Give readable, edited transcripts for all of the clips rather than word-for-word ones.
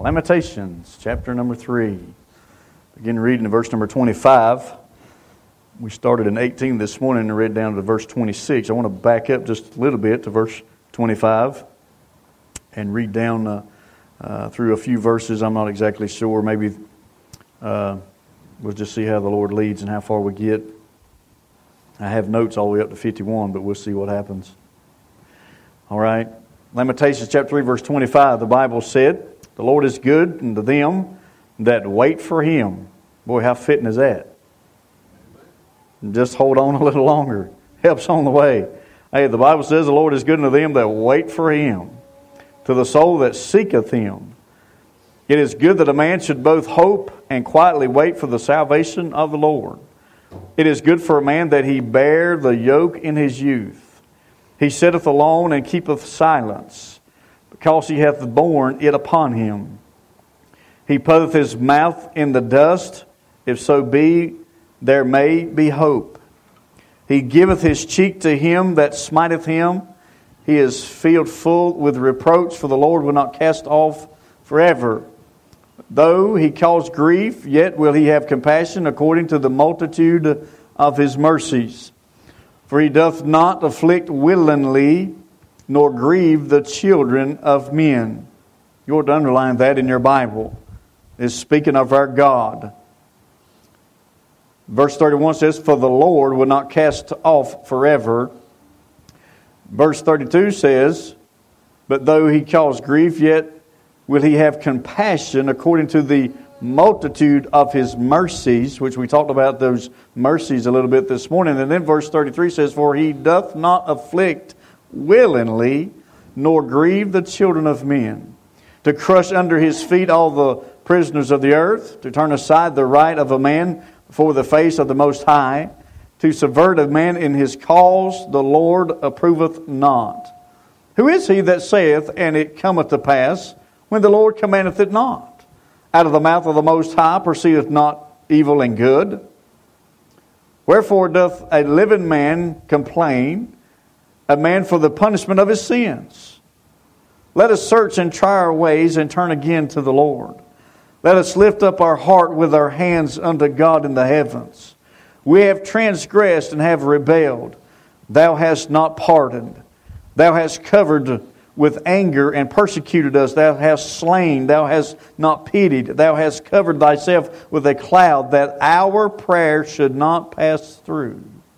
Lamentations, chapter number 3. Begin reading in verse number 25. We started in 18 this morning and read down to verse 26. I want to back up just a little bit to verse 25 and read down through a few verses. I'm not exactly sure. Maybe we'll just see how the Lord leads and how far we get. I have notes all the way up to 51, but we'll see what happens. All right. Lamentations chapter 3, verse 25. The Bible said, "The Lord is good unto them that wait for Him." Boy, how fitting is that? Just hold on a little longer. Helps on the way. Hey, the Bible says the Lord is good unto them that wait for Him, to the soul that seeketh Him. It is good that a man should both hope and quietly wait for the salvation of the Lord. It is good for a man that he bear the yoke in his youth. He sitteth alone and keepeth silence, because he hath borne it upon him. He putteth his mouth in the dust, if so be there may be hope. He giveth his cheek to him that smiteth him. He is filled full with reproach, for the Lord will not cast off forever. Though he cause grief, yet will he have compassion according to the multitude of his mercies. For he doth not afflict willingly, nor grieve the children of men. You ought to underline that in your Bible. It's speaking of our God. Verse 31 says, "For the Lord will not cast off forever." Verse 32 says, "But though he cause grief, yet will he have compassion according to the multitude of his mercies," which we talked about those mercies a little bit this morning. And then verse 33 says, "For he doth not afflict willingly, nor grieve the children of men, to crush under his feet all the prisoners of the earth, to turn aside the right of a man before the face of the Most High, to subvert a man in his cause, the Lord approveth not. Who is he that saith, and it cometh to pass, when the Lord commandeth it not? Out of the mouth of the Most High proceedeth not evil and good. Wherefore doth a living man complain, a man for the punishment of his sins? Let us search and try our ways, and turn again to the Lord. Let us lift up our heart with our hands unto God in the heavens. We have transgressed and have rebelled. Thou hast not pardoned. Thou hast covered with anger and persecuted us. Thou hast slain. Thou hast not pitied. Thou hast covered thyself with a cloud, that our prayer should not pass through.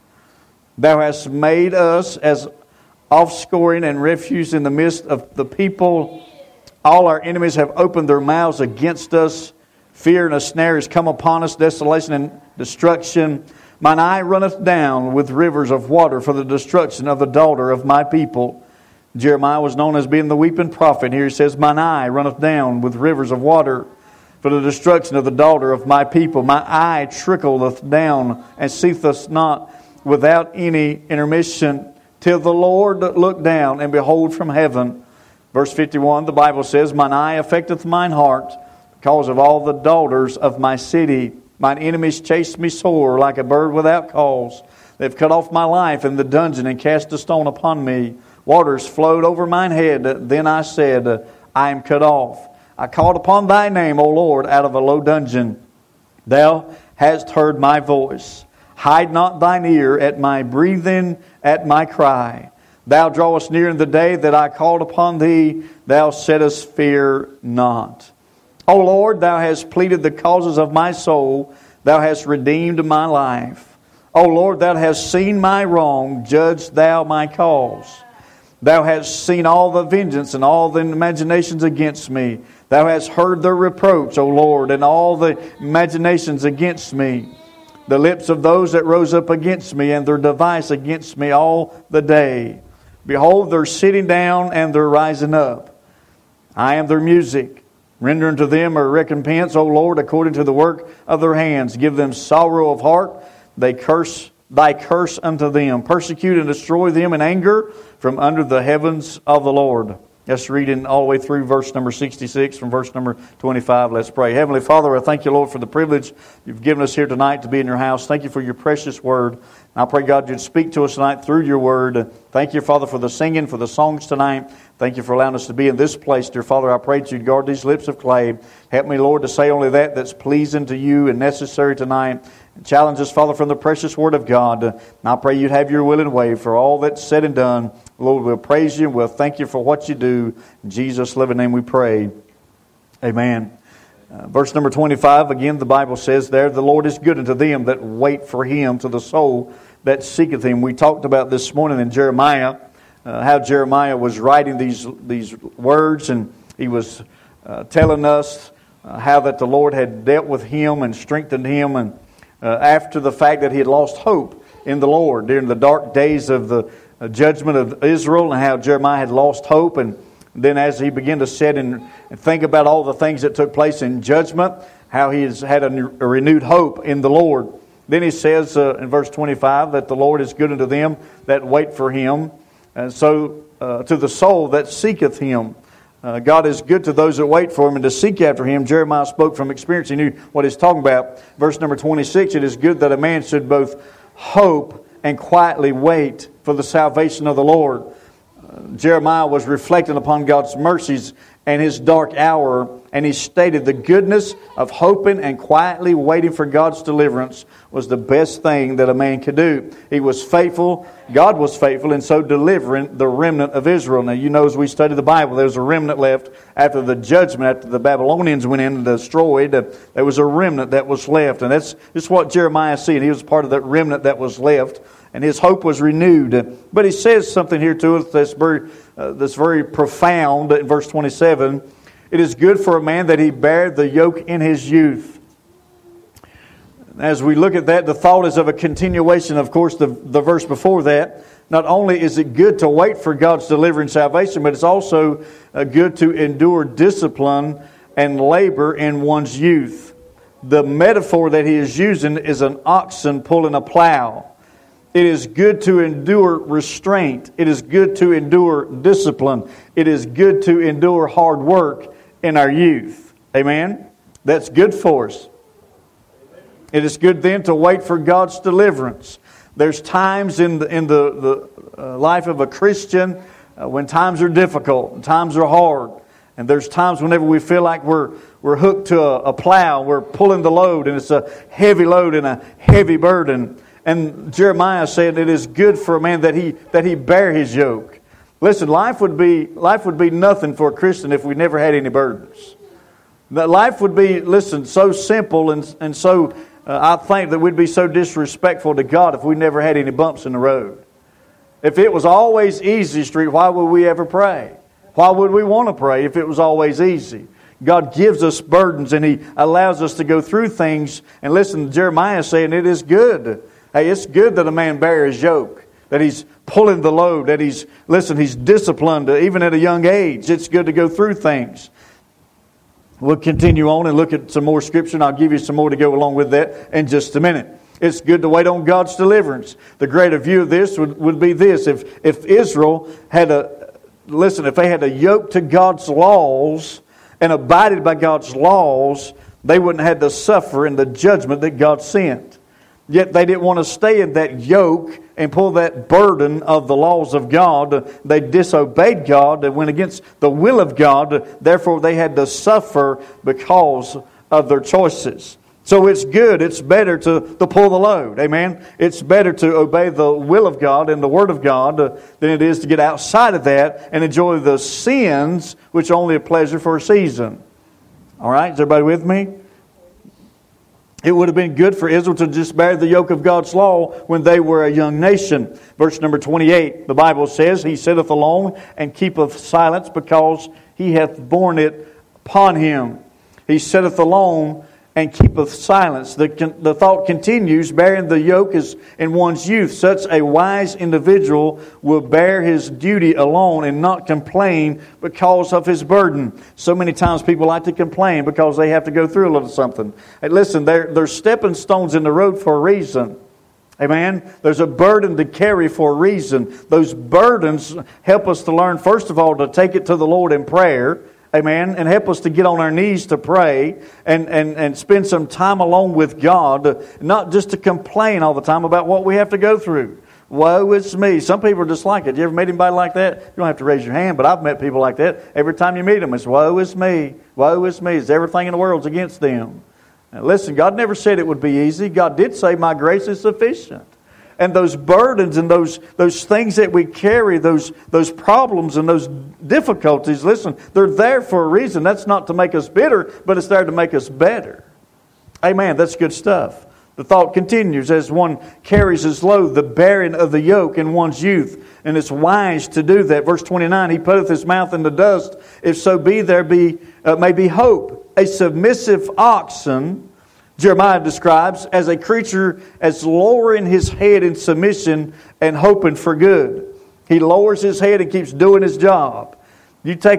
Thou hast made us as offscouring and refuse in the midst of the people. All our enemies have opened their mouths against us. Fear and a snare has come upon us, desolation and destruction. Mine eye runneth down with rivers of water for the destruction of the daughter of my people." Jeremiah was known as being the weeping prophet. Here he says, "Mine eye runneth down with rivers of water for the destruction of the daughter of my people. My eye trickleth down and ceaseth not without any intermission, till the Lord look down and behold from heaven." Verse 51, the Bible says, "Mine eye affecteth mine heart, because of all the daughters of my city. Mine enemies chase me sore, like a bird without cause. They have cut off my life in the dungeon, and cast a stone upon me. Waters flowed over mine head. Then I said, I am cut off. I called upon thy name, O Lord, out of a low dungeon. Thou hast heard my voice. Hide not thine ear at my breathing, at my cry. Thou drawest near in the day that I called upon thee. Thou saidst, fear not. O Lord, thou hast pleaded the causes of my soul. Thou hast redeemed my life. O Lord, thou hast seen my wrong. Judge thou my cause. Thou hast seen all the vengeance and all the imaginations against me. Thou hast heard their reproach, O Lord, and all the imaginations against me. The lips of those that rose up against me, and their device against me all the day. Behold, they're sitting down and they're rising up. I am their music. Render unto them a recompense, O Lord, according to the work of their hands. Give them sorrow of heart. Thy curse unto them. Persecute and destroy them in anger from under the heavens of the Lord. Let's read in all the way through verse number 66 from verse number 25. Let's pray. Heavenly Father, I thank you, Lord, for the privilege you've given us here tonight to be in your house. Thank you for your precious word. And I pray, God, you'd speak to us tonight through your word. Thank you, Father, for the singing, for the songs tonight. Thank you for allowing us to be in this place. Dear Father, I pray that you'd guard these lips of clay. Help me, Lord, to say only that's pleasing to you and necessary tonight. Challenge us, Father, from the precious word of God. And I pray you'd have your will and way for all that's said and done. Lord, we'll praise you and we'll thank you for what you do. In Jesus' living name we pray. Amen. Verse number 25, again, the Bible says there, the Lord is good unto them that wait for Him, to the soul that seeketh Him. We talked about this morning in Jeremiah, how Jeremiah was writing these words, and he was telling us how that the Lord had dealt with him and strengthened him, and after the fact that he had lost hope in the Lord during the dark days of the judgment of Israel, and how Jeremiah had lost hope. And then as he began to sit and think about all the things that took place in judgment, how he has had a renewed hope in the Lord. Then he says in verse 25 that the Lord is good unto them that wait for Him, and so to the soul that seeketh Him. God is good to those that wait for Him and to seek after Him. Jeremiah spoke from experience. He knew what he's talking about. Verse number 26, it is good that a man should both hope and quietly wait for the salvation of the Lord. Jeremiah was reflecting upon God's mercies and His dark hour, and he stated the goodness of hoping and quietly waiting for God's deliverance was the best thing that a man could do. He was faithful, God was faithful, and so delivering the remnant of Israel. Now you know, as we study the Bible, there was a remnant left after the judgment, after the Babylonians went in and destroyed. There was a remnant that was left, and that's what Jeremiah seen. He was part of that remnant that was left, and his hope was renewed. But he says something here to us that's very profound in verse 27. It is good for a man that he bear the yoke in his youth. As we look at that, the thought is of a continuation, of course, the verse before that. Not only is it good to wait for God's delivering salvation, but it's also good to endure discipline and labor in one's youth. The metaphor that he is using is an oxen pulling a plow. It is good to endure restraint. It is good to endure discipline. It is good to endure hard work in our youth. Amen? That's good for us. It is good then to wait for God's deliverance. There's times in the life of a Christian when times are difficult and times are hard. And there's times whenever we feel like we're hooked to a plow, we're pulling the load, and it's a heavy load and a heavy burden. And Jeremiah said it is good for a man that he bear his yoke. Listen, life would be nothing for a Christian if we never had any burdens. That life would be, so simple and so, I think that we'd be so disrespectful to God if we never had any bumps in the road. If it was always easy street, why would we ever pray? Why would we want to pray if it was always easy? God gives us burdens and He allows us to go through things. And listen, Jeremiah is saying it is good. Hey, it's good that a man bear his yoke, that he's pulling the load, that he's disciplined even at a young age. It's good to go through things. We'll continue on and look at some more Scripture, and I'll give you some more to go along with that in just a minute. It's good to wait on God's deliverance. The greater view of this would be this. If Israel had if they had a yoke to God's laws and abided by God's laws, they wouldn't have to suffer in the judgment that God sent. Yet they didn't want to stay in that yoke and pull that burden of the laws of God. They disobeyed God. They went against the will of God. Therefore, they had to suffer because of their choices. So it's good. It's better to pull the load. Amen? It's better to obey the will of God and the Word of God than it is to get outside of that and enjoy the sins, which are only a pleasure for a season. All right? Is everybody with me? It would have been good for Israel to just bear the yoke of God's law when they were a young nation. Verse number 28, the Bible says, He sitteth alone and keepeth silence because He hath borne it upon Him. He sitteth alone and keepeth silence. The thought continues, bearing the yoke is in one's youth. Such a wise individual will bear his duty alone and not complain because of his burden. So many times people like to complain because they have to go through a little something. Hey, listen, there's stepping stones in the road for a reason. Amen. There's a burden to carry for a reason. Those burdens help us to learn, first of all, to take it to the Lord in prayer. Amen. And help us to get on our knees to pray and spend some time alone with God. Not just to complain all the time about what we have to go through. Woe is me. Some people are just like it. You ever met anybody like that? You don't have to raise your hand, but I've met people like that. Every time you meet them, it's woe is me. Woe is me. It's everything in the world's against them. Now, listen, God never said it would be easy. God did say, my grace is sufficient. And those burdens and those things that we carry, those problems and those difficulties, listen, they're there for a reason. That's not to make us bitter, but it's there to make us better. Amen. That's good stuff. The thought continues as one carries his load, the bearing of the yoke in one's youth. And it's wise to do that. Verse 29, he putteth his mouth in the dust. If so be there may be hope. A submissive oxen, Jeremiah describes, as a creature as lowering his head in submission and hoping for good. He lowers his head and keeps doing his job. You take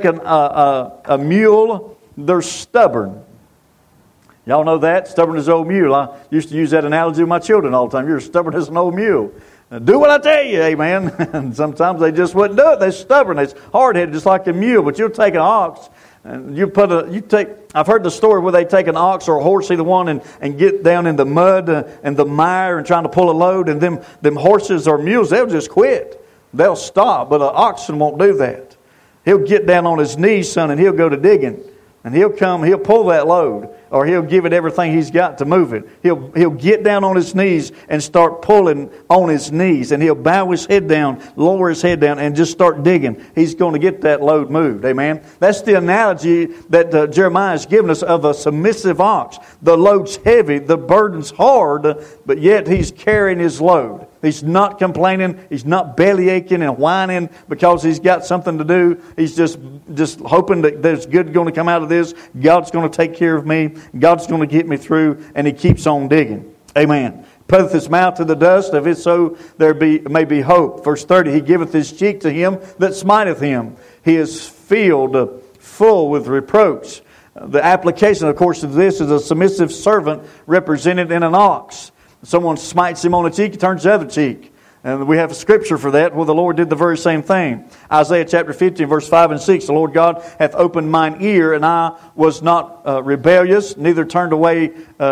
a mule, they're stubborn. Y'all know that? Stubborn as an old mule. I used to use that analogy with my children all the time. You're stubborn as an old mule. Now, do what I tell you, amen. And sometimes they just wouldn't do it. They're stubborn. They're hard-headed just like a mule. But you'll take an ox and I've heard the story where they take an ox or a horse, either one, and get down in the mud and the mire and trying to pull a load. And them horses or mules, they'll just quit. They'll stop. But an oxen won't do that. He'll get down on his knees, son, and he'll go to digging. And he'll pull that load, or he'll give it everything he's got to move it. He'll get down on his knees and start pulling on his knees. And he'll bow his head down, lower his head down, and just start digging. He's going to get that load moved. Amen. That's the analogy that Jeremiah has given us of a submissive ox. The load's heavy, the burden's hard, but yet he's carrying his load. He's not complaining. He's not belly aching and whining because he's got something to do. He's just hoping that there's good going to come out of this. God's going to take care of me. God's going to get me through. And he keeps on digging. Amen. Putteth his mouth to the dust. If it so, may be hope. Verse 30, he giveth his cheek to him that smiteth him. He is filled full with reproach. The application, of course, of this is a submissive servant represented in an ox. Someone smites him on the cheek, he turns the other cheek. And we have a scripture for that where the Lord did the very same thing. Isaiah chapter 15, verse 5 and 6. The Lord God hath opened mine ear, and I was not rebellious, neither turned away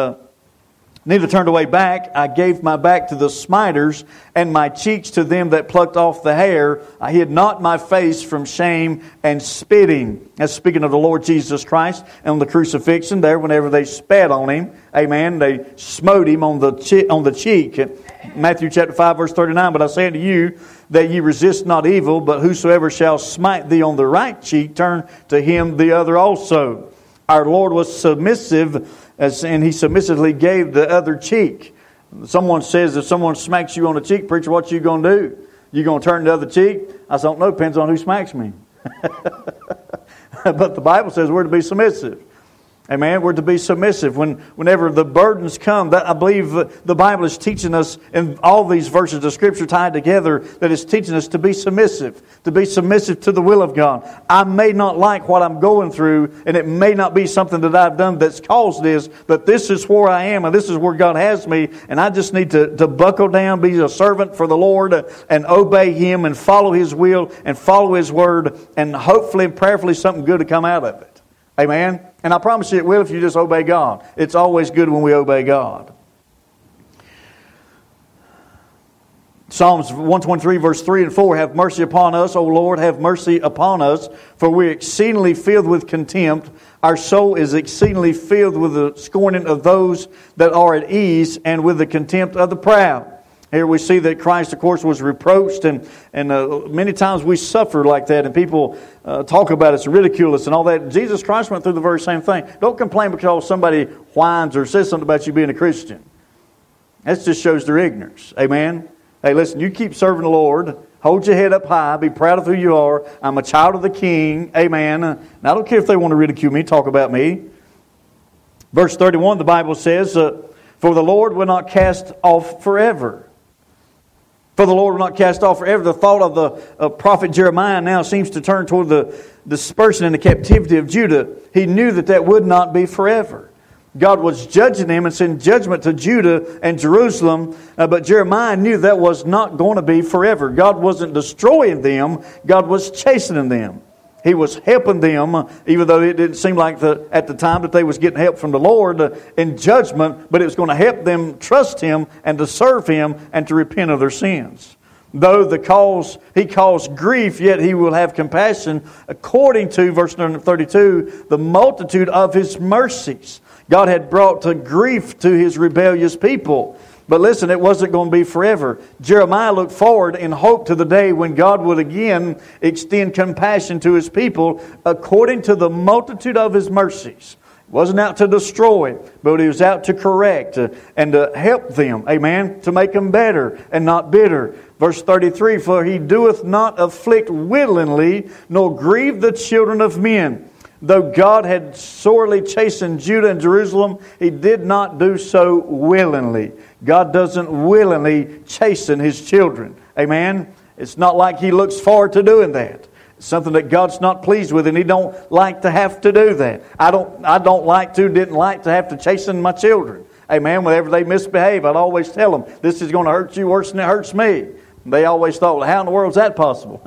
back. I gave my back to the smiters, and my cheeks to them that plucked off the hair. I hid not my face from shame and spitting. That's speaking of the Lord Jesus Christ and on the crucifixion there, whenever they spat on him. Amen. They smote him on the cheek. Matthew chapter 5, verse 39. But I say unto you that ye resist not evil, but whosoever shall smite thee on the right cheek, turn to him the other also. Our Lord was submissive, and he submissively gave the other cheek. Someone says, if someone smacks you on the cheek, preacher, what you going to do? You going to turn the other cheek? I don't know. Depends on who smacks me. But the Bible says we're to be submissive. Amen. We're to be submissive. Whenever the burdens come, I believe the Bible is teaching us in all these verses of Scripture tied together that it's teaching us to be submissive to the will of God. I may not like what I'm going through, and it may not be something that I've done that's caused this, but this is where I am, and this is where God has me, and I just need to buckle down, be a servant for the Lord, and obey Him, and follow His will, and follow His Word, and hopefully and prayerfully something good to come out of it. Amen. And I promise you it will if you just obey God. It's always good when we obey God. Psalms 123 verse 3 and 4, have mercy upon us, O Lord, have mercy upon us, for we are exceedingly filled with contempt. Our soul is exceedingly filled with the scorning of those that are at ease, and with the contempt of the proud. Here we see that Christ, of course, was reproached, and many times we suffer like that, and people talk about us, ridicule us, and all that. Jesus Christ went through the very same thing. Don't complain because somebody whines or says something about you being a Christian. That just shows their ignorance. Amen? Hey, listen, you keep serving the Lord. Hold your head up high. Be proud of who you are. I'm a child of the King. Amen. And I don't care if they want to ridicule me, talk about me. Verse 31, the Bible says, for the Lord will not cast off forever. For the Lord will not cast off forever. The thought of the prophet Jeremiah now seems to turn toward the dispersion and the captivity of Judah. He knew that would not be forever. God was judging them and sending judgment to Judah and Jerusalem. But Jeremiah knew that was not going to be forever. God wasn't destroying them. God was chastening them. He was helping them, even though it didn't seem like at the time that they was getting help from the Lord in judgment, but it was going to help them trust Him and to serve Him and to repent of their sins. Though He caused grief, yet He will have compassion, according to, verse number 32, the multitude of His mercies. God had brought to grief to His rebellious people. But listen, it wasn't going to be forever. Jeremiah looked forward in hope to the day when God would again extend compassion to His people according to the multitude of His mercies. He wasn't out to destroy, but He was out to correct and to help them, amen, to make them better and not bitter. Verse 33, for He doeth not afflict willingly, nor grieve the children of men. Though God had sorely chastened Judah and Jerusalem, He did not do so willingly. God doesn't willingly chasten His children. Amen? It's not like He looks forward to doing that. It's something that God's not pleased with, and He don't like to have to do that. didn't like to have to chasten my children. Amen? Whenever they misbehave, I'd always tell them, this is going to hurt you worse than it hurts me. They always thought, well, how in the world is that possible?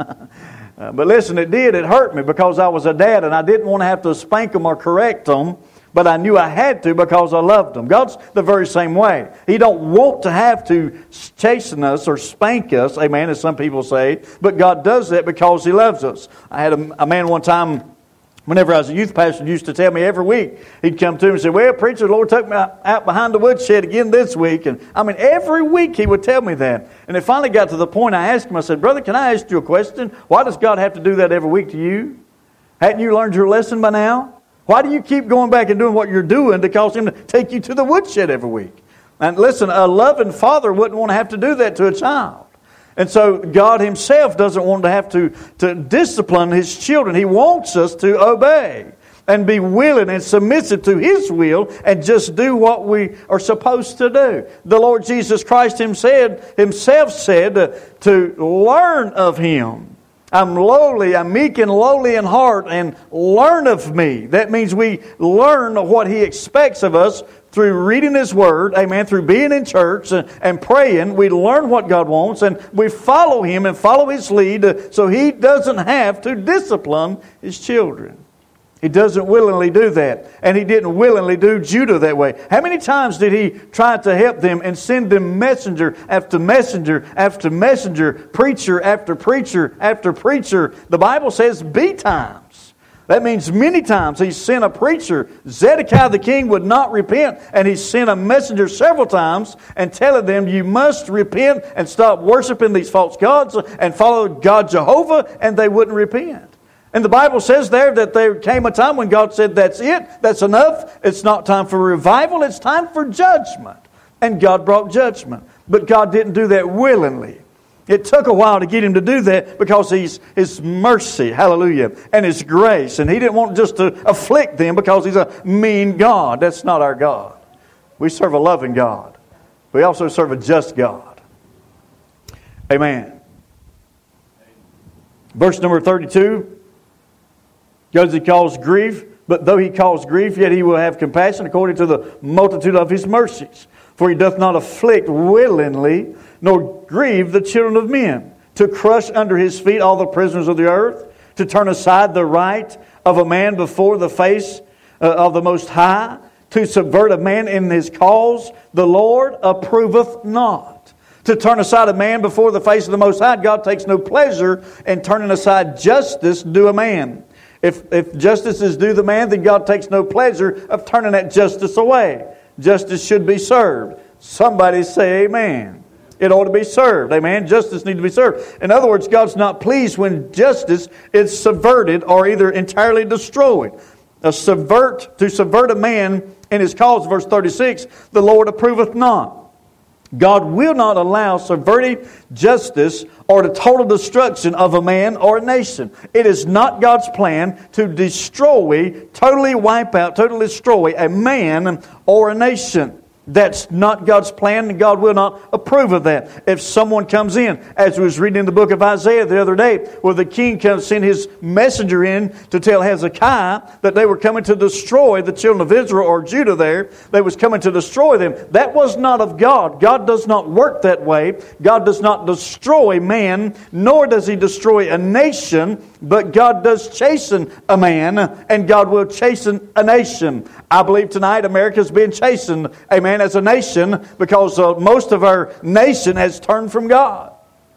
But listen, it did. It hurt me because I was a dad and I didn't want to have to spank them or correct them. But I knew I had to because I loved them. God's the very same way. He don't want to have to chasten us or spank us, amen, as some people say. But God does that because He loves us. I had a man one time, whenever I was a youth pastor, used to tell me every week, he'd come to me and say, well, preacher, the Lord took me out behind the woodshed again this week. And I mean, every week he would tell me that. And it finally got to the point I asked him, I said, brother, can I ask you a question? Why does God have to do that every week to you? Hadn't you learned your lesson by now? Why do you keep going back and doing what you're doing to cause Him to take you to the woodshed every week? And listen, a loving father wouldn't want to have to do that to a child. And so God Himself doesn't want to have to discipline His children. He wants us to obey and be willing and submissive to His will and just do what we are supposed to do. The Lord Jesus Christ Himself said to learn of Him. I'm meek and lowly in heart, and learn of me. That means we learn what He expects of us through reading His Word, amen, through being in church and praying. We learn what God wants, and we follow Him and follow His lead so He doesn't have to discipline His children. He doesn't willingly do that. And He didn't willingly do Judah that way. How many times did He try to help them and send them messenger after messenger after messenger, preacher after preacher after preacher? The Bible says B times. That means many times He sent a preacher. Zedekiah the king would not repent, and He sent a messenger several times and telling them, you must repent and stop worshiping these false gods and follow God Jehovah, and they wouldn't repent. And the Bible says there that there came a time when God said, that's it, that's enough. It's not time for revival, it's time for judgment. And God brought judgment. But God didn't do that willingly. It took a while to get Him to do that because His mercy, hallelujah, and His grace. And He didn't want just to afflict them because He's a mean God. That's not our God. We serve a loving God. We also serve a just God. Amen. Verse number 32. Because He caused grief, but though He caused grief, yet He will have compassion according to the multitude of His mercies. For He doth not afflict willingly, nor grieve the children of men, to crush under His feet all the prisoners of the earth, to turn aside the right of a man before the face of the Most High, to subvert a man in his cause, the Lord approveth not. To turn aside a man before the face of the Most High, God takes no pleasure in turning aside justice due a man. If justice is due the man, then God takes no pleasure of turning that justice away. Justice should be served. Somebody say amen. It ought to be served. Amen. Justice needs to be served. In other words, God's not pleased when justice is subverted or either entirely destroyed. To subvert a man in his cause, verse 36, the Lord approveth not. God will not allow subverting justice or the total destruction of a man or a nation. It is not God's plan to destroy, totally wipe out, totally destroy a man or a nation. That's not God's plan, and God will not approve of that. If someone comes in, as we was reading in the book of Isaiah the other day, where the king sent his messenger in to tell Hezekiah that they were coming to destroy the children of Israel or Judah there. They was coming to destroy them. That was not of God. God does not work that way. God does not destroy man, nor does He destroy a nation, but God does chasten a man, and God will chasten a nation. I believe tonight America is being chastened, amen, as a nation, because most of our nation has turned from God.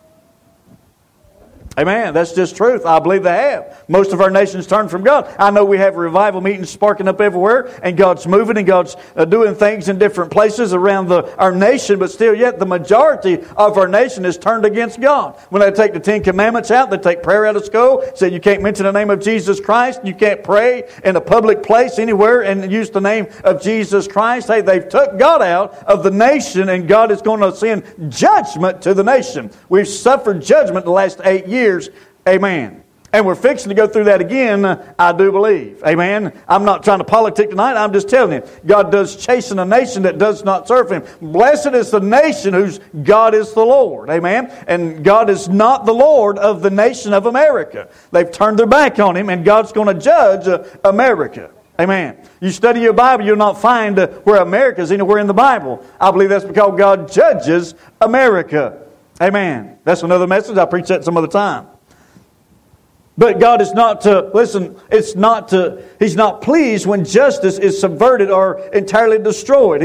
Amen. That's just truth. I believe they have. Most of our nations turned from God. I know we have revival meetings sparking up everywhere, and God's moving, and God's doing things in different places around our nation, but still yet the majority of our nation is turned against God. When they take the Ten Commandments out, they take prayer out of school, say you can't mention the name of Jesus Christ, you can't pray in a public place anywhere and use the name of Jesus Christ. Hey, they've took God out of the nation, and God is going to send judgment to the nation. We've suffered judgment the last 8 years. Amen. And we're fixing to go through that again, I do believe. Amen. I'm not trying to politic tonight. I'm just telling you, God does chasten a nation that does not serve Him. Blessed is the nation whose God is the Lord. Amen. And God is not the Lord of the nation of America. They've turned their back on Him, and God's going to judge America. Amen. You study your Bible, you'll not find where America is anywhere in the Bible. I believe that's because God judges America. Amen. That's another message. I'll preach that some other time. But God is not to, listen, He's not pleased when justice is subverted or entirely destroyed.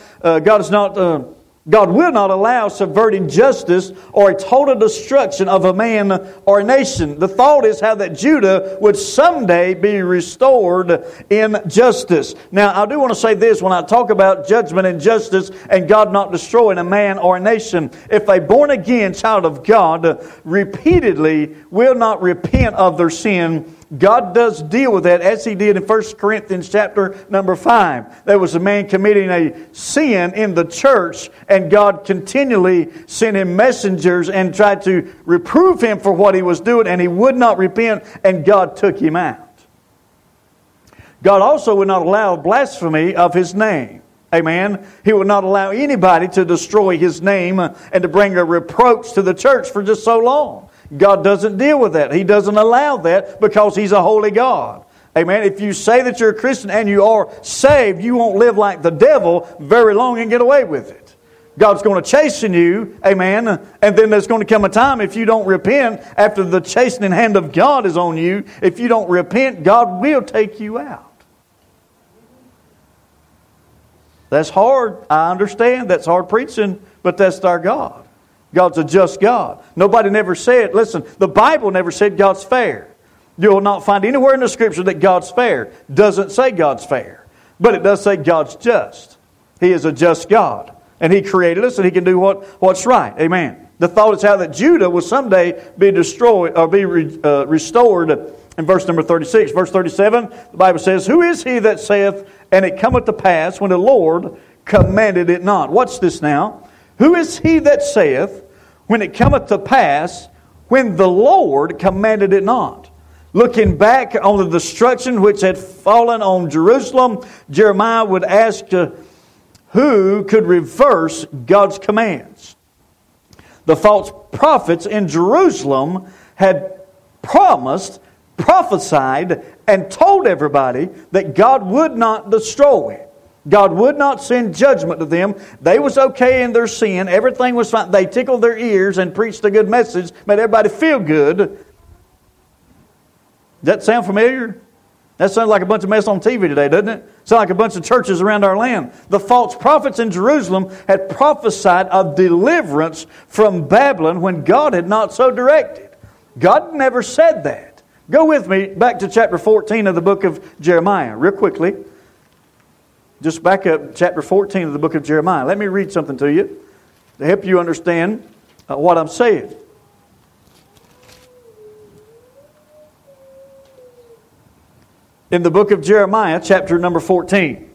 God will not allow subverting justice or a total destruction of a man or a nation. The thought is how that Judah would someday be restored in justice. Now, I do want to say this when I talk about judgment and justice and God not destroying a man or a nation. If a born-again child of God repeatedly will not repent of their sin, God does deal with that, as He did in 1 Corinthians chapter number 5. There was a man committing a sin in the church, and God continually sent him messengers and tried to reprove him for what he was doing, and he would not repent, and God took him out. God also would not allow blasphemy of His name. Amen. He would not allow anybody to destroy His name and to bring a reproach to the church for just so long. God doesn't deal with that. He doesn't allow that because He's a holy God. Amen. If you say that you're a Christian and you are saved, you won't live like the devil very long and get away with it. God's going to chasten you. Amen. And then there's going to come a time if you don't repent, after the chastening hand of God is on you, if you don't repent, God will take you out. That's hard. I understand. That's hard preaching, but that's our God. God's a just God. Nobody never said, listen, the Bible never said God's fair. You will not find anywhere in the Scripture that God's fair. Doesn't say God's fair. But it does say God's just. He is a just God. And He created us, and He can do what's right. Amen. The thought is how that Judah will someday be destroyed or be restored in verse number 36. Verse 37, the Bible says, "Who is he that saith, and it cometh to pass when the Lord commanded it not?" Watch this now. Who is he that saith, when it cometh to pass, when the Lord commanded it not? Looking back on the destruction which had fallen on Jerusalem, Jeremiah would ask, who could reverse God's commands? The false prophets in Jerusalem had prophesied, and told everybody that God would not destroy. God would not send judgment to them. They was okay in their sin. Everything was fine. They tickled their ears and preached a good message, made everybody feel good. Does that sound familiar? That sounds like a bunch of mess on TV today, doesn't it? Sounds like a bunch of churches around our land. The false prophets in Jerusalem had prophesied of deliverance from Babylon when God had not so directed. God never said that. Go with me back to chapter 14 of the book of Jeremiah, real quickly. Just back up chapter 14 of the book of Jeremiah. Let me read something to you to help you understand what I'm saying. In the book of Jeremiah, chapter number 14.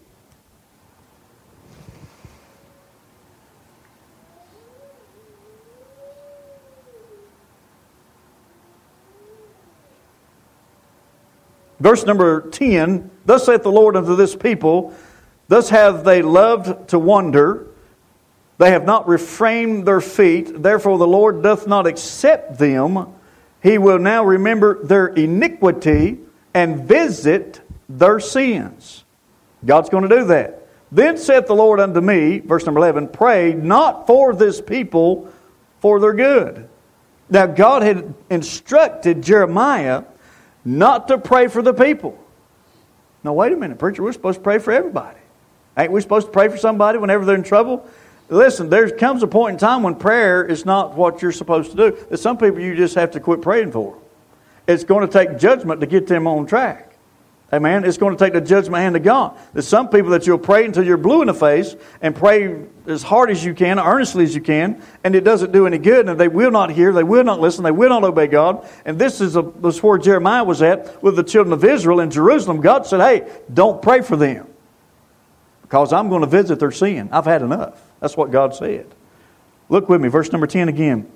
Verse number 10, "Thus saith the Lord unto this people, Thus have they loved to wander. They have not refrained their feet. Therefore the Lord doth not accept them. He will now remember their iniquity and visit their sins. God's going to do that. Then saith the Lord unto me, verse number 11, pray not for this people for their good. Now God had instructed Jeremiah not to pray for the people. Now wait a minute, preacher, we're supposed to pray for everybody. Ain't we supposed to pray for somebody whenever they're in trouble? Listen, there comes a point in time when prayer is not what you're supposed to do. There's some people you just have to quit praying for. It's going to take judgment to get them on track. Amen. It's going to take the judgment hand of God. There's some people that you'll pray until you're blue in the face and pray as hard as you can, earnestly as you can, and it doesn't do any good, and they will not hear, they will not listen, they will not obey God. And this is where Jeremiah was at with the children of Israel in Jerusalem. God said, hey, don't pray for them because I'm going to visit their sin. I've had enough. That's what God said. Look with me, verse number 10 again.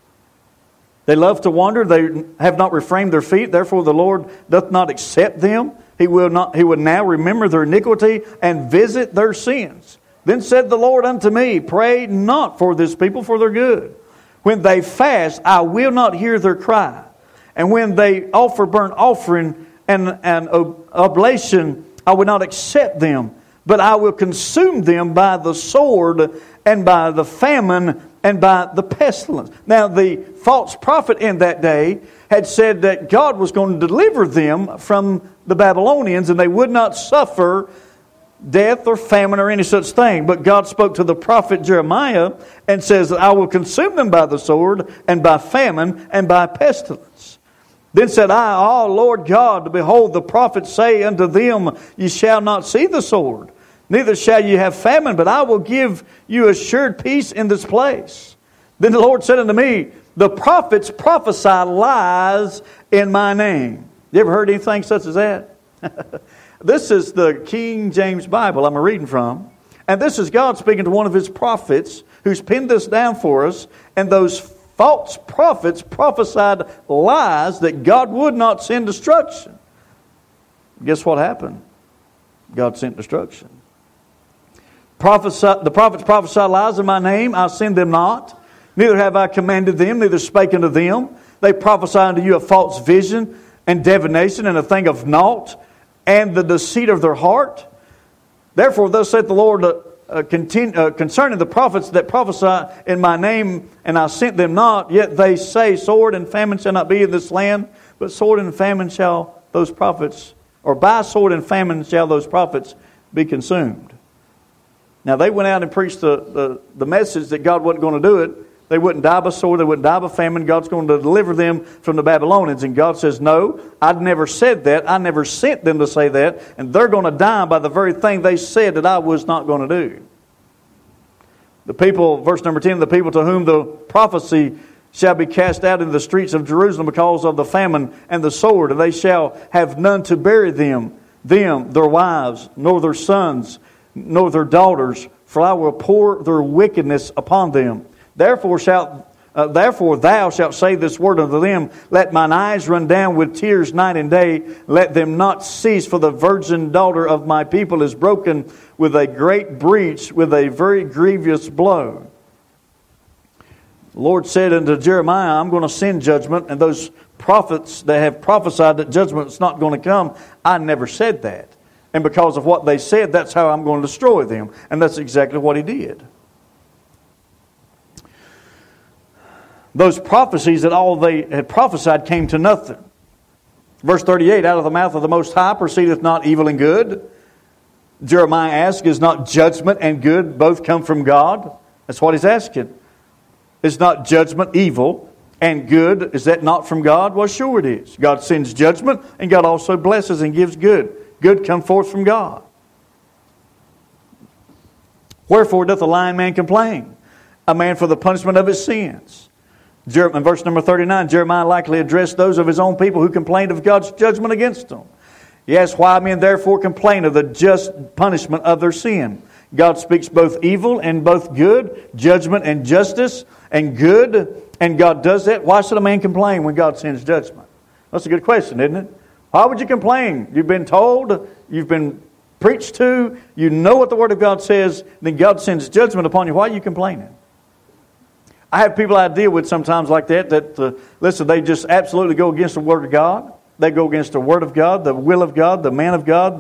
They love to wander, they have not refrained their feet, therefore the Lord doth not accept them. He will now remember their iniquity and visit their sins. Then said the Lord unto me, pray not for this people for their good. When they fast, I will not hear their cry. And when they offer burnt offering and oblation, I will not accept them. But I will consume them by the sword and by the famine and by the pestilence. Now the false prophet in that day had said that God was going to deliver them from the Babylonians and they would not suffer death or famine or any such thing. But God spoke to the prophet Jeremiah and says, I will consume them by the sword and by famine and by pestilence. Then said I, O Lord God, behold, the prophets say unto them, ye shall not see the sword, neither shall you have famine, but I will give you assured peace in this place. Then the Lord said unto me, the prophets prophesy lies in my name. You ever heard anything such as that? This is the King James Bible I'm reading from. And this is God speaking to one of His prophets who's pinned this down for us. And those false prophets prophesied lies that God would not send destruction. Guess what happened? God sent destruction. The prophets prophesy lies in my name. I send them not. Neither have I commanded them, neither spake unto them. They prophesy unto you a false vision and divination and a thing of naught and the deceit of their heart. Therefore, thus saith the Lord concerning the prophets that prophesy in my name, and I sent them not, yet they say, sword and famine shall not be in this land, but sword and famine shall those prophets, or by sword and famine shall those prophets be consumed. Now they went out and preached the message that God wasn't going to do it. They wouldn't die by sword, they wouldn't die by famine. God's going to deliver them from the Babylonians. And God says, no, I'd never said that. I never sent them to say that. And they're going to die by the very thing they said that I was not going to do. The people, verse number 10, the people to whom the prophecy shall be cast out in the streets of Jerusalem because of the famine and the sword, and they shall have none to bury them, their wives, nor their sons, nor their daughters, for I will pour their wickedness upon them. Therefore thou shalt say this word unto them, let mine eyes run down with tears night and day, let them not cease, for the virgin daughter of my people is broken with a great breach, with a very grievous blow. The Lord said unto Jeremiah, I'm going to send judgment, and those prophets that have prophesied that judgment is not going to come, I never said that. And because of what they said, that's how I'm going to destroy them. And that's exactly what He did. Those prophecies that all they had prophesied came to nothing. Verse 38, out of the mouth of the Most High proceedeth not evil and good. Jeremiah asks, is not judgment and good both come from God? That's what he's asking. Is not judgment evil and good? Is that not from God? Well, sure it is. God sends judgment and God also blesses and gives good. Good come forth from God. Wherefore doth a lying man complain? A man for the punishment of his sins. In verse number 39, Jeremiah likely addressed those of his own people who complained of God's judgment against them. He asked, why men therefore complain of the just punishment of their sin? God speaks both evil and both good, judgment and justice and good, and God does that. Why should a man complain when God sends judgment? That's a good question, isn't it? Why would you complain? You've been told, you've been preached to, you know what the Word of God says, then God sends judgment upon you. Why are you complaining? I have people I deal with sometimes like that listen, they just absolutely go against the Word of God. They go against the Word of God, the will of God, the man of God,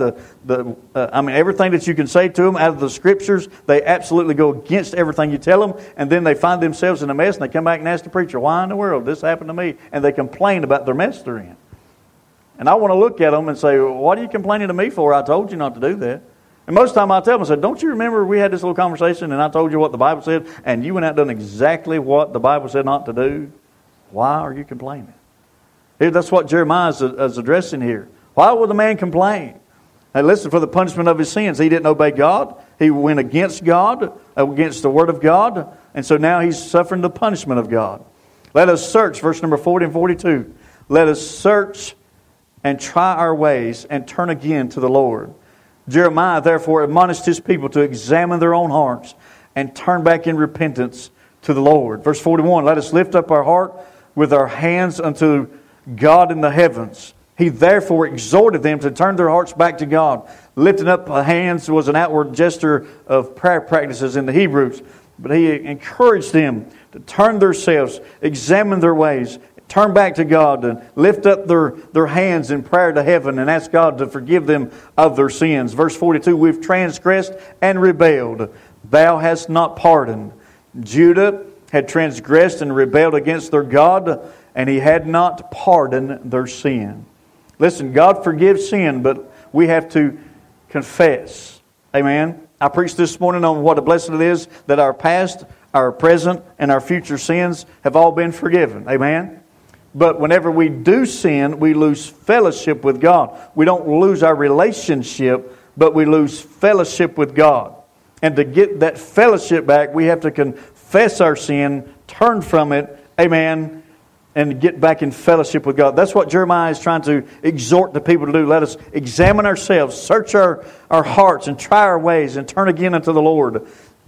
everything that you can say to them out of the Scriptures, they absolutely go against everything you tell them, and then they find themselves in a mess, and they come back and ask the preacher, why in the world this happened to me? And they complain about their mess they're in. And I want to look at them and say, well, what are you complaining to me for? I told you not to do that. And most of the time I tell them, I said, don't you remember we had this little conversation and I told you what the Bible said, and you went out and done exactly what the Bible said not to do? Why are you complaining? That's what Jeremiah is addressing here. Why would the man complain? Hey, listen, for the punishment of his sins. He didn't obey God. He went against God, against the Word of God. And so now he's suffering the punishment of God. Let us search, verse number 40 and 42. Let us search and try our ways and turn again to the Lord. Jeremiah therefore admonished his people to examine their own hearts and turn back in repentance to the Lord. Verse 41, let us lift up our heart with our hands unto God in the heavens. He therefore exhorted them to turn their hearts back to God. Lifting up hands was an outward gesture of prayer practices in the Hebrews. But he encouraged them to turn themselves, examine their ways, turn back to God, and lift up their hands in prayer to heaven and ask God to forgive them of their sins. Verse 42, we've transgressed and rebelled. Thou hast not pardoned. Judah had transgressed and rebelled against their God, and He had not pardoned their sin. Listen, God forgives sin, but we have to confess. Amen. I preached this morning on what a blessing it is that our past, our present, and our future sins have all been forgiven. Amen. But whenever we do sin, we lose fellowship with God. We don't lose our relationship, but we lose fellowship with God. And to get that fellowship back, we have to confess our sin, turn from it, amen, and get back in fellowship with God. That's what Jeremiah is trying to exhort the people to do. Let us examine ourselves, search our hearts, and try our ways, and turn again unto the Lord,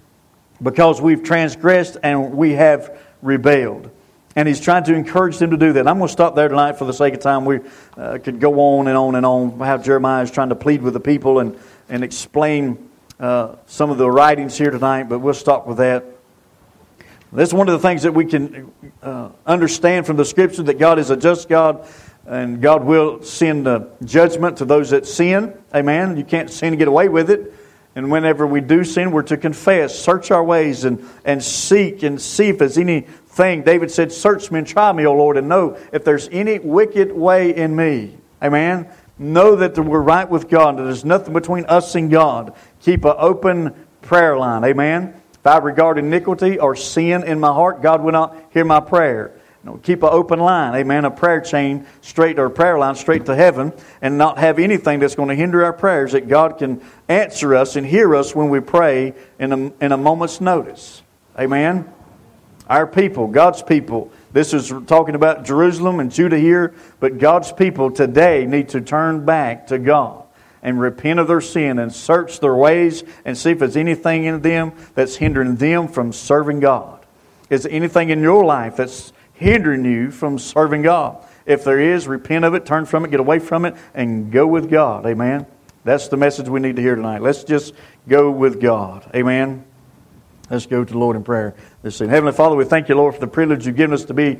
because we've transgressed and we have rebelled. And he's trying to encourage them to do that. I'm going to stop there tonight for the sake of time. We could go on and on and on how Jeremiah is trying to plead with the people and explain some of the writings here tonight, but we'll stop with that. That's one of the things that we can understand from the Scripture, that God is a just God, and God will send judgment to those that sin. Amen. You can't sin and get away with it. And whenever we do sin, we're to confess, search our ways, and seek and see if there's anything. David said, search me and try me, O Lord, and know if there's any wicked way in me. Amen. Know that we're right with God, that there's nothing between us and God. Keep an open prayer line. Amen. If I regard iniquity or sin in my heart, God will not hear my prayer. Keep an open line, amen, a prayer chain straight, or a prayer line straight to heaven, and not have anything that's going to hinder our prayers, that God can answer us and hear us when we pray in a moment's notice. Amen. Our people, God's people, this is talking about Jerusalem and Judah here, but God's people today need to turn back to God and repent of their sin and search their ways and see if there's anything in them that's hindering them from serving God. Is there anything in your life that's hindering you from serving God? If there is, repent of it, turn from it, get away from it, and go with God. Amen. That's the message we need to hear tonight. Let's just go with God. Amen. Let's go to the Lord in prayer this evening. Heavenly Father, we thank you, Lord, for the privilege you've given us to be